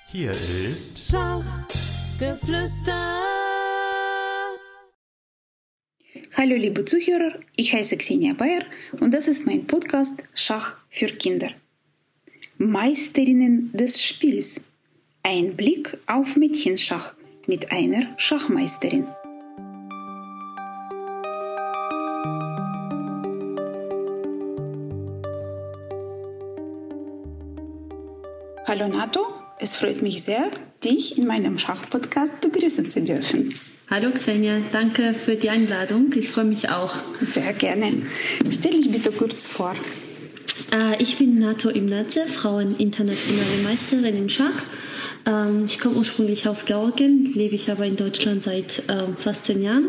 Hier ist Schachgeflüster. Hallo liebe Zuhörer, ich heiße Xenia Bayer und das ist mein Podcast Schach für Kinder. Meisterinnen des Spiels. Ein Blick auf Mädchenschach mit einer Schachmeisterin. Hallo Nato, es freut mich sehr, dich in meinem Schachpodcast begrüßen zu dürfen. Hallo Xenia, danke für die Einladung. Ich freue mich auch. Sehr gerne. Stell dich bitte kurz vor. Ich bin Nato Imnadze, Frauen-internationale Meisterin im Schach. Ich komme ursprünglich aus Georgien, lebe ich aber in Deutschland seit fast 10 Jahren.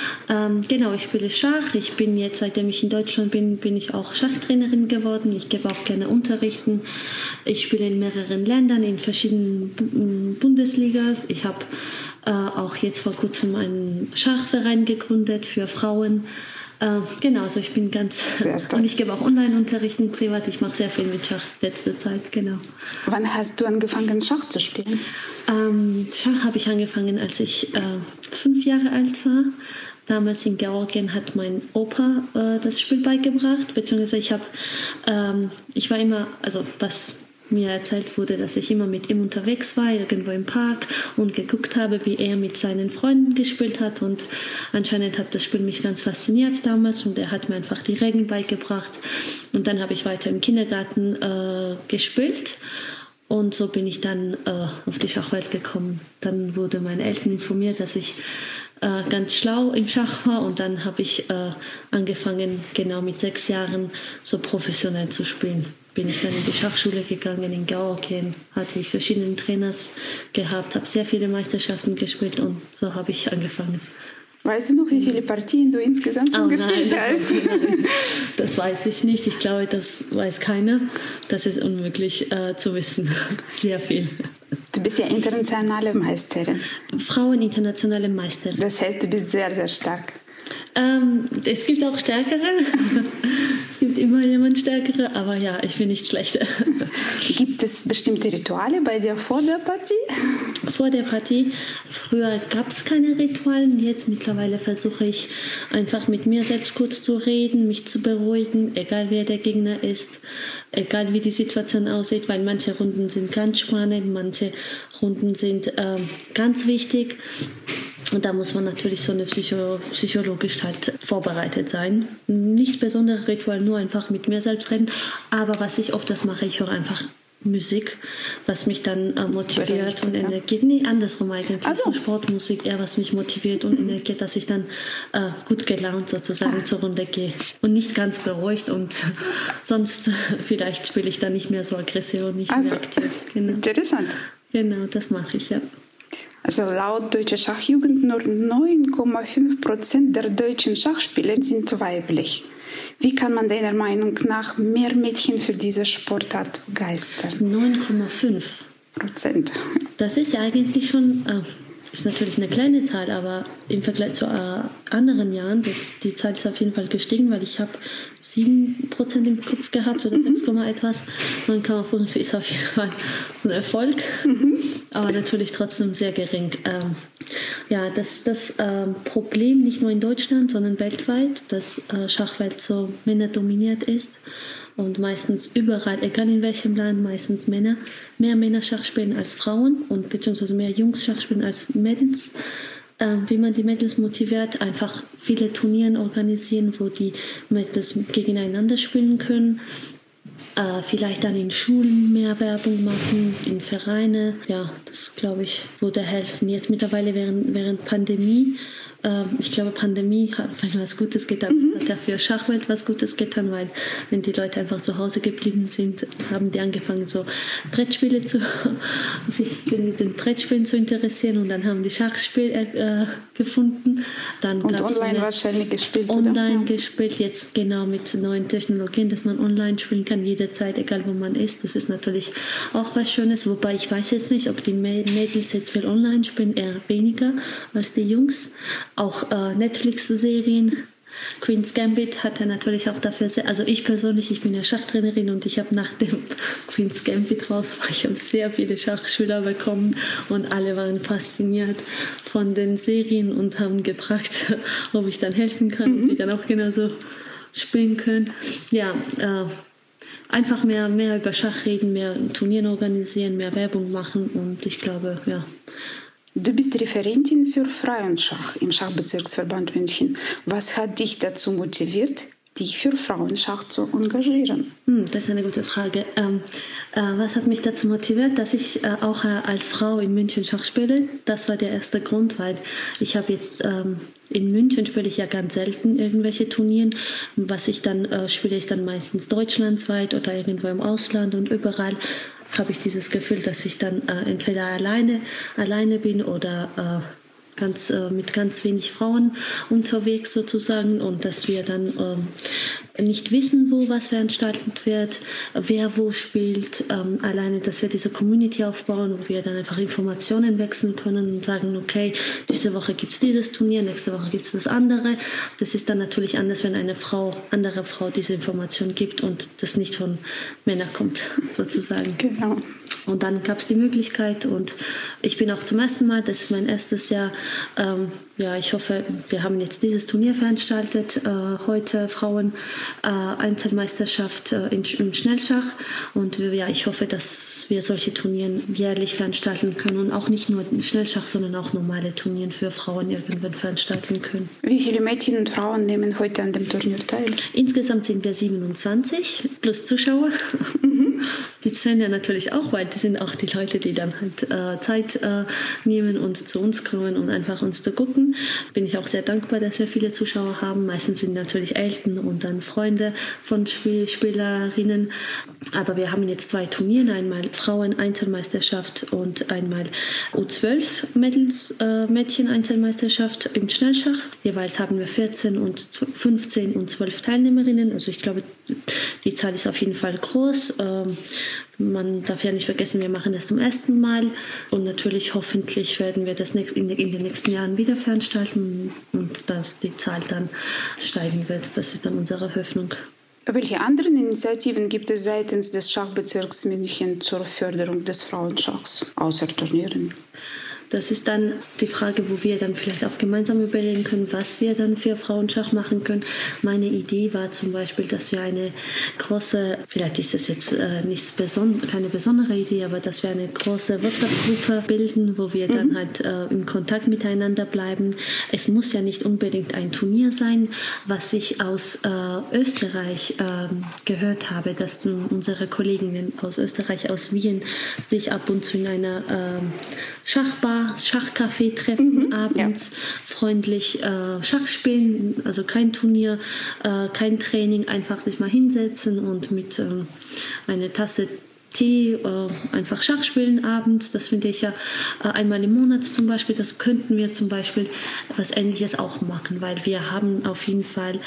Ich spiele Schach. Ich bin jetzt, seitdem ich in Deutschland bin ich auch Schachtrainerin geworden. Ich gebe auch gerne Unterrichten. Ich spiele in mehreren Ländern, in verschiedenen Bundesligas. Ich habe auch jetzt vor kurzem einen Schachverein gegründet für Frauen. Also ich bin ganz... Und ich gebe auch Online-Unterrichten privat. Ich mache sehr viel mit Schach letzte Zeit, genau. Wann hast du angefangen, Schach zu spielen? Schach habe ich angefangen, als ich 5 Jahre alt war. Damals in Georgien hat mein Opa das Spiel beigebracht, beziehungsweise ich war immer, was mir erzählt wurde, dass ich immer mit ihm unterwegs war, irgendwo im Park und geguckt habe, wie er mit seinen Freunden gespielt hat, und anscheinend hat das Spiel mich ganz fasziniert damals und er hat mir einfach die Regeln beigebracht und dann habe ich weiter im Kindergarten gespielt und so bin ich dann auf die Schachwelt gekommen. Dann wurde meine Eltern informiert, dass ich ganz schlau im Schach war und dann habe ich angefangen, genau mit 6 Jahren so professionell zu spielen. Bin ich dann in die Schachschule gegangen in Georgien, hatte ich verschiedene Trainers gehabt, habe sehr viele Meisterschaften gespielt und so habe ich angefangen. Weißt du noch, wie viele Partien du insgesamt schon gespielt hast? Nein, das weiß ich nicht. Ich glaube, das weiß keiner. Das ist unmöglich zu wissen. Sehr viel. Du bist ja internationale Meisterin. Frauen-internationale Meisterin. Das heißt, du bist sehr, sehr stark. Es gibt auch Stärkere. Es gibt immer jemand Stärkere, aber ja, ich bin nicht schlechter. Gibt es bestimmte Rituale bei dir vor der Partie? Vor der Partie? Früher gab es keine Ritualen. Jetzt mittlerweile versuche ich einfach mit mir selbst kurz zu reden, mich zu beruhigen, egal wer der Gegner ist, egal wie die Situation aussieht, weil manche Runden sind ganz spannend, manche Runden sind ganz wichtig. Und da muss man natürlich so eine psychologisch halt vorbereitet sein. Nicht besondere Ritual, nur einfach mit mir selbst reden. Aber was ich oft mache, ich höre einfach Musik, was mich dann motiviert und energiert. Nee, andersrum eigentlich. So Sportmusik, eher was mich motiviert und energiert, dass ich dann gut gelaunt sozusagen zur Runde gehe. Und nicht ganz beruhigt und sonst vielleicht spiele ich dann nicht mehr so aggressiv und nicht mehr aktiv. Genau. Interessant. Genau, das mache ich, ja. Also laut Deutscher Schachjugend nur 9,5% der deutschen Schachspieler sind weiblich. Wie kann man deiner Meinung nach mehr Mädchen für diese Sportart begeistern? 9,5%. Das ist ja eigentlich schon, ist natürlich eine kleine Zahl, aber im Vergleich zu anderen Jahren, die Zahl ist auf jeden Fall gestiegen, weil ich habe 7% im Kopf gehabt oder 6, etwas. 9,5 ist auf jeden Fall ein Erfolg, aber natürlich trotzdem sehr gering. Das ist das Problem nicht nur in Deutschland, sondern weltweit, dass Schachwelt so männerdominiert ist und meistens überall, egal in welchem Land, meistens mehr Männer Schach spielen als Frauen und beziehungsweise mehr Jungs Schach spielen als Mädels. Wie man die Mädels motiviert, einfach viele Turnieren organisieren, wo die Mädels gegeneinander spielen können. Vielleicht dann in Schulen mehr Werbung machen, in Vereine. Ja, das, glaube ich, würde helfen. Jetzt mittlerweile während Pandemie, ich glaube, Pandemie hat was Gutes getan, hat dafür Schachwelt was Gutes getan, weil wenn die Leute einfach zu Hause geblieben sind, haben die angefangen, so Brettspiele sich mit den Brettspielen zu interessieren und dann haben die Schachspiel gefunden. Dann und online wahrscheinlich gespielt, Online gespielt, jetzt genau mit neuen Technologien, dass man online spielen kann, jederzeit, egal wo man ist. Das ist natürlich auch was Schönes, wobei ich weiß jetzt nicht, ob die Mädels jetzt viel online spielen, eher weniger als die Jungs. Auch Netflix-Serien Queen's Gambit hat er natürlich auch dafür also ich persönlich, ich bin ja Schachtrainerin und ich habe nach dem Queen's Gambit raus, ich habe sehr viele Schachschüler bekommen und alle waren fasziniert von den Serien und haben gefragt, ob ich dann helfen kann, ob die dann auch genauso spielen können. Ja, einfach mehr über Schach reden, mehr Turniere organisieren, mehr Werbung machen und ich glaube, ja. Du bist Referentin für Frauenschach im Schachbezirksverband München. Was hat dich dazu motiviert, dich für Frauenschach zu engagieren? Das ist eine gute Frage. Was hat mich dazu motiviert, dass ich auch als Frau in München Schach spiele? Das war der erste Grund, weil ich habe jetzt in München spiele ich ja ganz selten irgendwelche Turnieren. Was ich dann spiele, ist dann meistens deutschlandweit oder irgendwo im Ausland und überall habe ich dieses Gefühl, dass ich dann entweder alleine bin oder mit ganz wenig Frauen unterwegs sozusagen und dass wir dann nicht wissen, wo was veranstaltet wird, wer wo spielt. Alleine, dass wir diese Community aufbauen, wo wir dann einfach Informationen wechseln können und sagen, okay, diese Woche gibt es dieses Turnier, nächste Woche gibt es das andere. Das ist dann natürlich anders, wenn eine andere Frau diese Information gibt und das nicht von Männern kommt, sozusagen. Genau. Und dann gab es die Möglichkeit und ich bin auch zum ersten Mal, das ist mein erstes Jahr, ich hoffe, wir haben jetzt dieses Turnier veranstaltet, heute Frauen Einzelmeisterschaft im Schnellschach und ich hoffe, dass wir solche Turniere jährlich veranstalten können und auch nicht nur Schnellschach, sondern auch normale Turniere für Frauen irgendwann veranstalten können. Wie viele Mädchen und Frauen nehmen heute an dem Turnier teil? Insgesamt sind wir 27 plus Zuschauer. Die zählen ja natürlich auch, weil das sind auch die Leute, die dann halt Zeit nehmen und zu uns kommen und einfach uns zu gucken. Bin ich auch sehr dankbar, dass wir viele Zuschauer haben. Meistens sind natürlich Eltern und dann Freunde von Spielerinnen. Aber wir haben jetzt 2 Turniere, einmal Frauen-Einzelmeisterschaft und einmal U12 Mädchen-Einzelmeisterschaft im Schnellschach. Jeweils haben wir 14 und 15 und 12 Teilnehmerinnen. Also ich glaube, die Zahl ist auf jeden Fall groß. Man darf ja nicht vergessen, wir machen das zum ersten Mal und natürlich hoffentlich werden wir das in den nächsten Jahren wieder veranstalten und dass die Zahl dann steigen wird. Das ist dann unsere Hoffnung. Welche anderen Initiativen gibt es seitens des Schachbezirks München zur Förderung des Frauenschachs, außer Turnieren? Das ist dann die Frage, wo wir dann vielleicht auch gemeinsam überlegen können, was wir dann für Frauenschach machen können. Meine Idee war zum Beispiel, dass wir eine große, vielleicht ist das jetzt keine besondere Idee, aber dass wir eine große WhatsApp-Gruppe bilden, wo wir dann halt in Kontakt miteinander bleiben. Es muss ja nicht unbedingt ein Turnier sein. Was ich aus Österreich gehört habe, dass unsere Kolleginnen aus Österreich, aus Wien, sich ab und zu in einer Schachbar, Schachcafé treffen, abends freundlich Schach spielen, also kein Turnier, kein Training, einfach sich mal hinsetzen und mit einer Tasse Tee einfach Schach spielen abends. Das finde ich ja einmal im Monat zum Beispiel. Das könnten wir zum Beispiel was Ähnliches auch machen, weil wir haben auf jeden Fall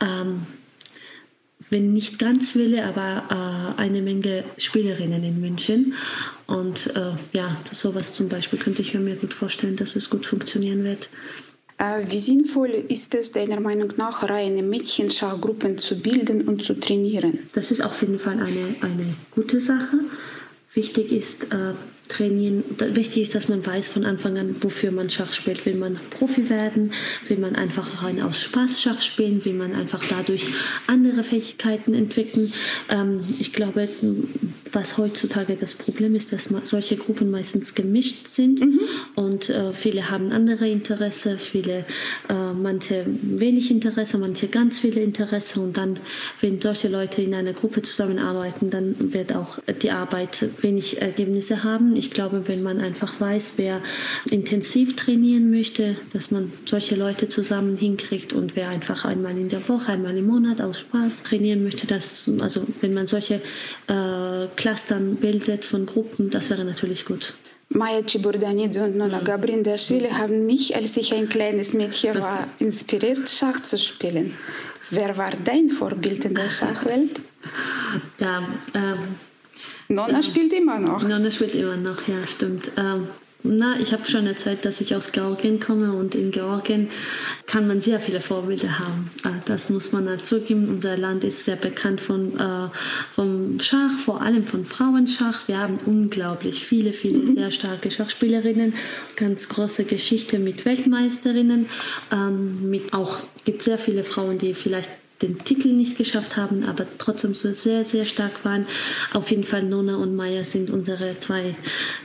wenn nicht ganz viele, aber eine Menge Spielerinnen in München. Und sowas zum Beispiel könnte ich mir gut vorstellen, dass es gut funktionieren wird. Wie sinnvoll ist es deiner Meinung nach, reine Mädchenschachgruppen zu bilden und zu trainieren? Das ist auf jeden Fall eine gute Sache. Wichtig ist, Wichtig ist, dass man weiß von Anfang an, wofür man Schach spielt. Will man Profi werden? Will man einfach rein aus Spaß Schach spielen? Will man einfach dadurch andere Fähigkeiten entwickeln? Ich glaube, was heutzutage das Problem ist, dass solche Gruppen meistens gemischt sind und viele haben andere Interesse, manche wenig Interesse, manche ganz viele Interesse und dann, wenn solche Leute in einer Gruppe zusammenarbeiten, dann wird auch die Arbeit wenig Ergebnisse haben. Ich glaube, wenn man einfach weiß, wer intensiv trainieren möchte, dass man solche Leute zusammen hinkriegt und wer einfach einmal in der Woche, einmal im Monat aus Spaß trainieren möchte, wenn man solche Clustern bildet von Gruppen, das wäre natürlich gut. Maja Ciburdanidze und Nona Gabrindashvili haben mich, als ich ein kleines Mädchen war, inspiriert, Schach zu spielen. Wer war dein Vorbild in der Schachwelt? Ja, Nona spielt immer noch. Nona spielt immer noch, ja, stimmt. ich habe schon erzählt, dass ich aus Georgien komme und in Georgien kann man sehr viele Vorbilder haben. Das muss man halt zugeben. Unser Land ist sehr bekannt vom Schach, vor allem von Frauenschach. Wir haben unglaublich viele sehr starke Schachspielerinnen, ganz große Geschichte mit Weltmeisterinnen. Gibt sehr viele Frauen, die vielleicht den Titel nicht geschafft haben, aber trotzdem so sehr, sehr stark waren. Auf jeden Fall Nona und Maya sind unsere zwei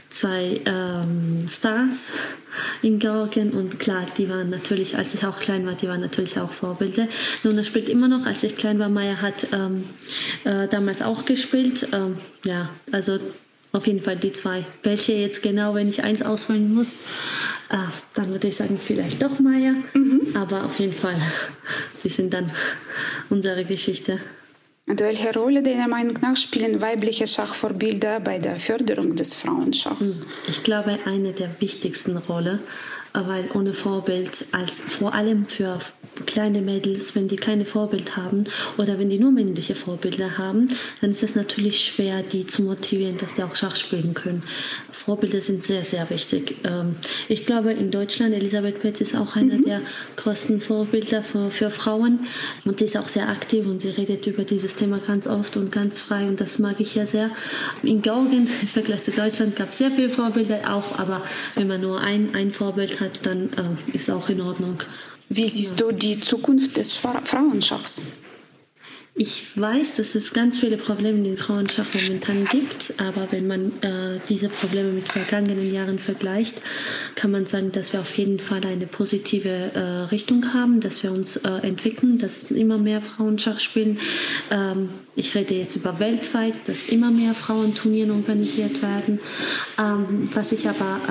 Stars in Georgien. Und klar, die waren natürlich, als ich auch klein war, die waren natürlich auch Vorbilder. Nona spielt immer noch, als ich klein war. Maya hat damals auch gespielt. Also auf jeden Fall die zwei. Welche jetzt genau, wenn ich eins auswählen muss, dann würde ich sagen, vielleicht doch Maya. Aber auf jeden Fall, die sind dann unsere Geschichte. Und welche Rolle deiner Meinung nach spielen weibliche Schachvorbilder bei der Förderung des Frauenschachs? Ich glaube, eine der wichtigsten Rollen, weil ohne Vorbild, vor allem für kleine Mädels, wenn die keine Vorbild haben oder wenn die nur männliche Vorbilder haben, dann ist es natürlich schwer, die zu motivieren, dass die auch Schach spielen können. Vorbilder sind sehr, sehr wichtig. Ich glaube, in Deutschland, Elisabeth Petz ist auch einer der größten Vorbilder für Frauen und die ist auch sehr aktiv und sie redet über dieses Thema ganz oft und ganz frei und das mag ich ja sehr. In Georgien, im Vergleich zu Deutschland, gab es sehr viele Vorbilder auch, aber wenn man nur ein Vorbild hat, dann ist auch in Ordnung. Wie siehst du die Zukunft des Frauenschachs? Ich weiß, dass es ganz viele Probleme im Frauenschach momentan gibt, aber wenn man diese Probleme mit vergangenen Jahren vergleicht, kann man sagen, dass wir auf jeden Fall eine positive Richtung haben, dass wir uns entwickeln, dass immer mehr Frauen Schach spielen. Ich rede jetzt über weltweit, dass immer mehr Frauenturniere organisiert werden. Was ich aber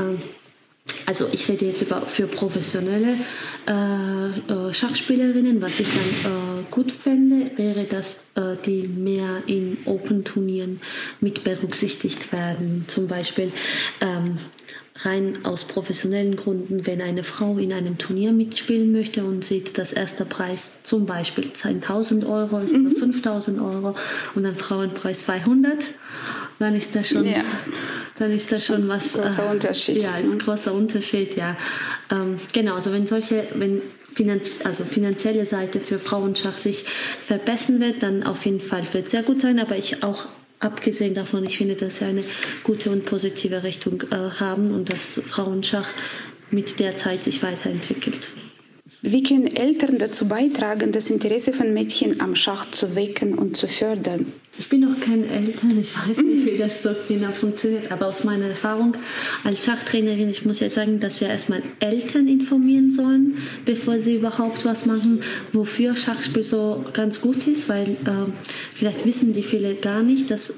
ich rede jetzt für professionelle Schachspielerinnen. Was ich dann gut fände, wäre, dass die mehr in Open-Turnieren mit berücksichtigt werden. Zum Beispiel rein aus professionellen Gründen, wenn eine Frau in einem Turnier mitspielen möchte und sieht, dass erster Preis zum Beispiel 10.000 Euro ist oder 5.000 Euro und ein Frauenpreis 200, dann ist das schon, was. Großer Unterschied. Ja, ist großer Unterschied, ja. Genau, also wenn finanzielle Seite für Frauenschach sich verbessern wird, dann auf jeden Fall wird es sehr gut sein, aber abgesehen davon, ich finde, dass wir eine gute und positive Richtung haben und dass Frauenschach mit der Zeit sich weiterentwickelt. Wie können Eltern dazu beitragen, das Interesse von Mädchen am Schach zu wecken und zu fördern? Ich bin noch keine Eltern, ich weiß nicht, wie das so genau funktioniert, aber aus meiner Erfahrung als Schachtrainerin, ich muss ja sagen, dass wir erstmal Eltern informieren sollen, bevor sie überhaupt was machen, wofür Schachspiel so ganz gut ist, weil vielleicht wissen die viele gar nicht, dass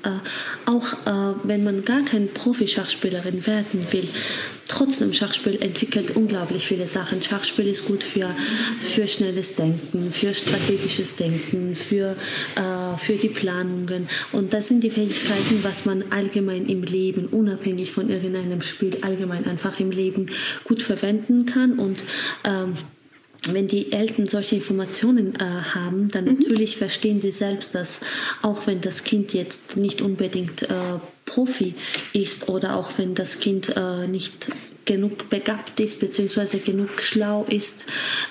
wenn man gar keine Profi-Schachspielerin werden will, trotzdem Schachspiel entwickelt unglaublich viele Sachen. Schachspiel ist gut für schnelles Denken, für strategisches Denken, für die Planungen. Und das sind die Fähigkeiten, was man allgemein im Leben, unabhängig von irgendeinem Spiel, allgemein einfach im Leben gut verwenden kann. Und wenn die Eltern solche Informationen haben, dann natürlich verstehen sie selbst, dass auch wenn das Kind jetzt nicht unbedingt Profi ist oder auch wenn das Kind nicht genug begabt ist beziehungsweise genug schlau ist,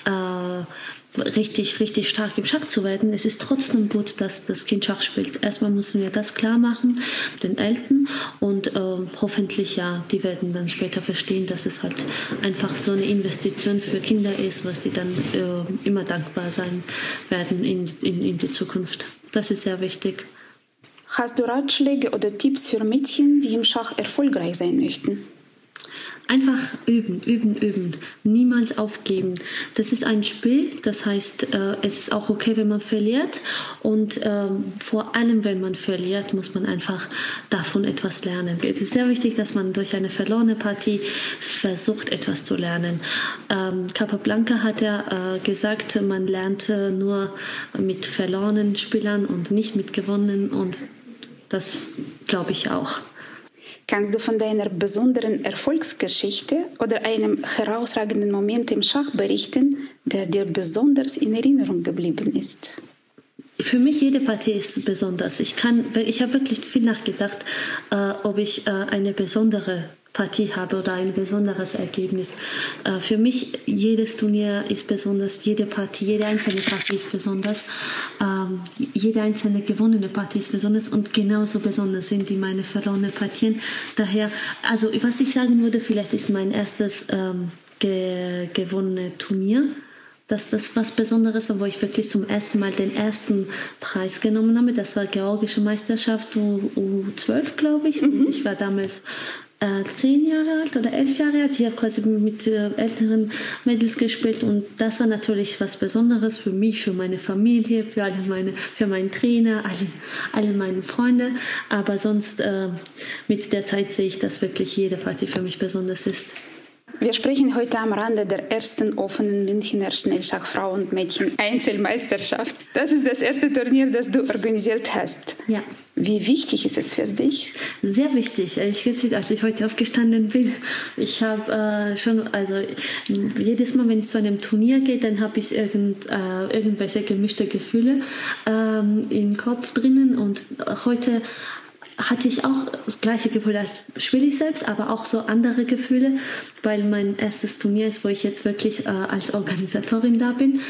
richtig, richtig stark im Schach zu werden. Es ist trotzdem gut, dass das Kind Schach spielt. Erstmal müssen wir das klar machen, den Eltern, und hoffentlich, die werden dann später verstehen, dass es halt einfach so eine Investition für Kinder ist, was die dann immer dankbar sein werden in die Zukunft. Das ist sehr wichtig. Hast du Ratschläge oder Tipps für Mädchen, die im Schach erfolgreich sein möchten? Einfach üben, üben, üben. Niemals aufgeben. Das ist ein Spiel, das heißt, es ist auch okay, wenn man verliert. Und vor allem, wenn man verliert, muss man einfach davon etwas lernen. Es ist sehr wichtig, dass man durch eine verlorene Partie versucht, etwas zu lernen. Capablanca hat ja gesagt, man lernt nur mit verlorenen Spielern und nicht mit gewonnenen. Und das glaube ich auch. Kannst du von deiner besonderen Erfolgsgeschichte oder einem herausragenden Moment im Schach berichten, der dir besonders in Erinnerung geblieben ist? Für mich jede Partie ist besonders. Ich habe wirklich viel nachgedacht, ob ich eine besondere Partie habe oder ein besonderes Ergebnis. Für mich, jedes Turnier ist besonders, jede Partie, jede einzelne Partie ist besonders, jede einzelne gewonnene Partie ist besonders und genauso besonders sind die meine verlorenen Partien. Daher, also was ich sagen würde, vielleicht ist mein erstes gewonnene Turnier, dass das was Besonderes war, wo ich wirklich zum ersten Mal den ersten Preis genommen habe. Das war Georgische Meisterschaft U12, glaube ich. Und ich war damals 10 Jahre alt oder 11 Jahre alt. Ich habe quasi mit älteren Mädels gespielt und das war natürlich was Besonderes für mich, für meine Familie, für meinen Trainer, alle meine Freunde. Aber sonst mit der Zeit sehe ich, dass wirklich jede Partie für mich besonders ist. Wir sprechen heute am Rande der ersten offenen Münchner Schnellschach-Frauen- und Mädchen-Einzelmeisterschaft. Das ist das erste Turnier, das du organisiert hast. Ja. Wie wichtig ist es für dich? Sehr wichtig. Ehrlich gesagt, als ich heute aufgestanden bin, ich habe jedes Mal, wenn ich zu einem Turnier gehe, dann habe ich irgendwelche gemischte Gefühle im Kopf drinnen und heute hatte ich auch das gleiche Gefühl, als spiele ich selbst, aber auch so andere Gefühle, weil mein erstes Turnier ist, wo ich jetzt wirklich als Organisatorin da bin.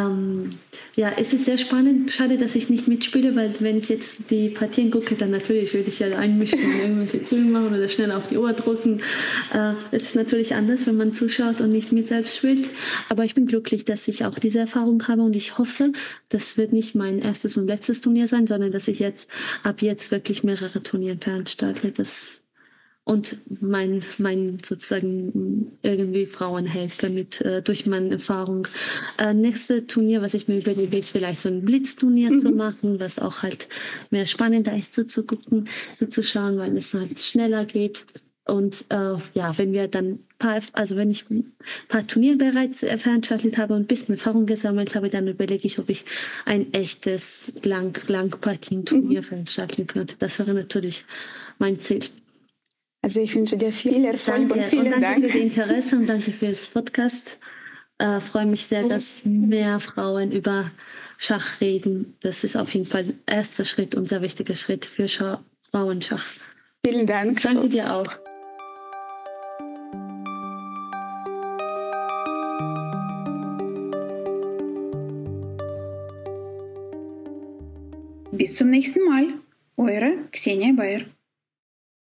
Es ist sehr spannend. Schade, dass ich nicht mitspiele, weil wenn ich jetzt die Partien gucke, dann natürlich würde ich ja einmischen und irgendwelche Züge machen oder schnell auf die Uhr drücken. Es ist natürlich anders, wenn man zuschaut und nicht mit selbst spielt. Aber ich bin glücklich, dass ich auch diese Erfahrung habe und ich hoffe, das wird nicht mein erstes und letztes Turnier sein, sondern dass ich ab jetzt wirklich mehrere Turniere veranstalte. Und mein sozusagen irgendwie Frauen helfe durch meine Erfahrung. Nächste Turnier, was ich mir überlege, ist vielleicht so ein Blitzturnier zu machen, was auch halt mehr spannender ist zuzuschauen, weil es halt schneller geht. Und wenn wir dann wenn ich ein paar Turniere bereits veranstaltet habe und ein bisschen Erfahrung gesammelt habe, dann überlege ich, ob ich ein echtes Langpartien-Turnier veranstalten könnte. Das wäre natürlich mein Ziel. Also ich wünsche dir viel Erfolg und vielen Dank. Danke für das Interesse und danke für das Podcast. Freue mich sehr, dass mehr Frauen über Schach reden. Das ist auf jeden Fall ein erster Schritt und sehr wichtiger Schritt für Frauenschach. Vielen Dank. Danke dir auch. Bis zum nächsten Mal. Eure Xenia Bayer.